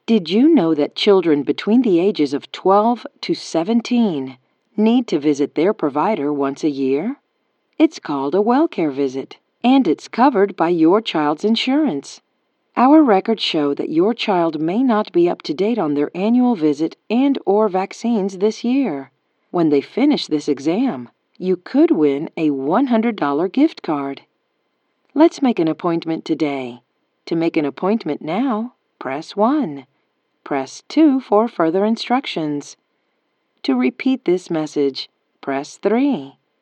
Did you know that children between the ages of 12 to 17 need to visit their provider once a year? It's called a WellCare visit, and it's covered by your child's insurance. Our records show that your child may not be up to date on their annual visit and/or vaccines this year. When they finish this exam, you could win a $100 gift card. Let's make an appointment today. To make an appointment now, press 1. Press 2 for further instructions. To repeat this message, press 3.